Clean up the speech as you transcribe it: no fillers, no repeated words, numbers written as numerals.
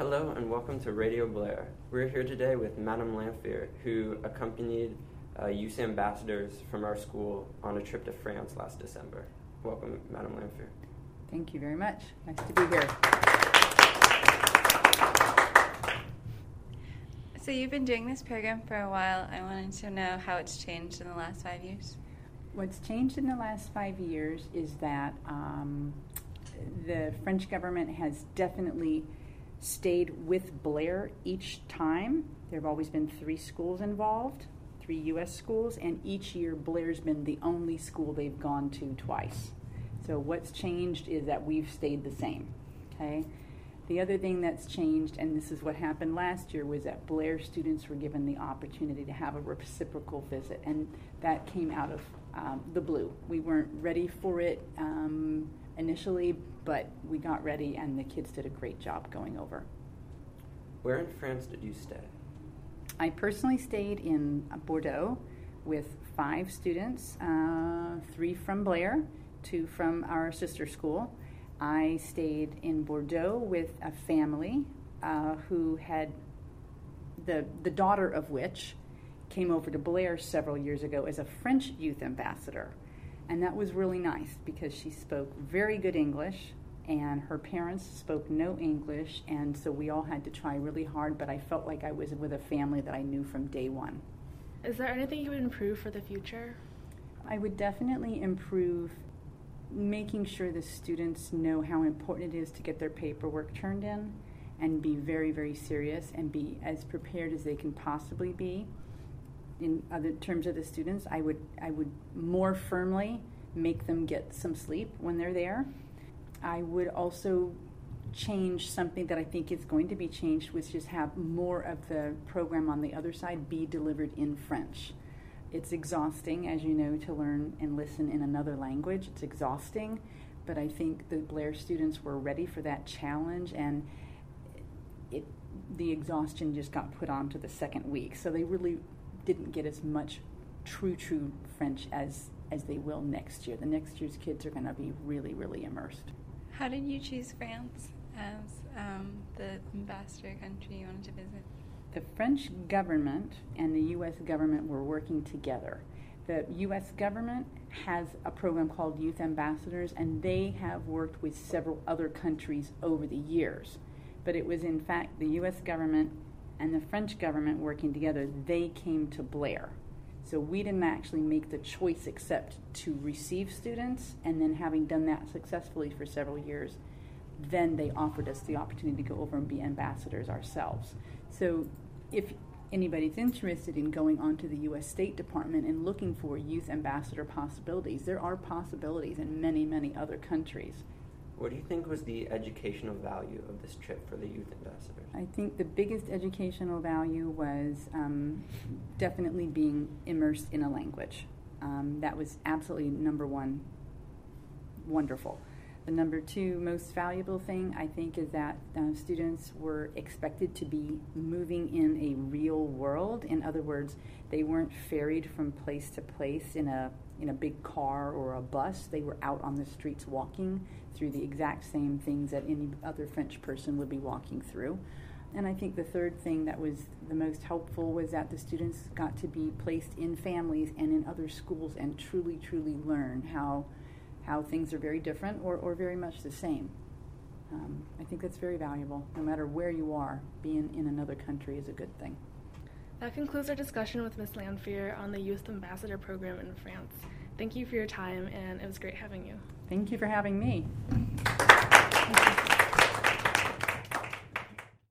Hello and welcome to Radio Blair. We're here today with Madame Lanfear, who accompanied youth ambassadors from our school on a trip to France last December. Welcome, Madame Lanfear. Thank you very much. Nice to be here. So you've been doing this program for a while. I wanted to know how it's changed in the last 5 years. What's changed in the last 5 years is that the French government has definitely stayed with Blair each time. There have always been 3 schools involved, 3 U.S. schools, and each year Blair's been the only school they've gone to twice. So what's changed is that we've stayed the same, okay? The other thing that's changed, and this is what happened last year, was that Blair students were given the opportunity to have a reciprocal visit, and that came out of the blue. We weren't ready for it initially, but we got ready, and the kids did a great job going over. Where in France did you stay? I personally stayed in Bordeaux with 5 students, 3 from Blair, 2 from our sister school. I stayed in Bordeaux with a family who had the daughter of which came over to Blair several years ago as a French youth ambassador. And that was really nice because she spoke very good English and her parents spoke no English, and so we all had to try really hard, but I felt like I was with a family that I knew from day one. Is there anything you would improve for the future? I would definitely improve making sure the students know how important it is to get their paperwork turned in and be very, very serious and be as prepared as they can possibly be. In other terms of the students, I would more firmly make them get some sleep when they're there. I would also change something that I think is going to be changed, which is have more of the program on the other side be delivered in French. It's exhausting, as you know, to learn and listen in another language. It's exhausting, but I think the Blair students were ready for that challenge, and the exhaustion just got put on to the second week. So they really didn't get as much true French as they will next year. The next year's kids are going to be really, really immersed. How did you choose France as the ambassador country you wanted to visit? The French government and the U.S. government were working together. The U.S. government has a program called Youth Ambassadors, and they have worked with several other countries over the years. But it was, in fact, the U.S. government and the French government working together. They came to Blair. So we didn't actually make the choice except to receive students, and then having done that successfully for several years, then they offered us the opportunity to go over and be ambassadors ourselves. So if anybody's interested in going on to the U.S. State Department and looking for youth ambassador possibilities, there are possibilities in many, many other countries. What do you think was the educational value of this trip for the youth ambassadors? I think the biggest educational value was definitely being immersed in a language. That was absolutely number one, wonderful. The number 2 most valuable thing, I think, is that students were expected to be moving in a real world. In other words, they weren't ferried from place to place in a big car or a bus. They were out on the streets walking through the exact same things that any other French person would be walking through. And I think the third thing that was the most helpful was that the students got to be placed in families and in other schools and truly learn how things are very different or very much the same. I think that's very valuable. No matter where you are, being in another country is a good thing. That concludes our discussion with Ms. Lanfear on the Youth Ambassador Program in France. Thank you for your time, and it was great having you. Thank you for having me.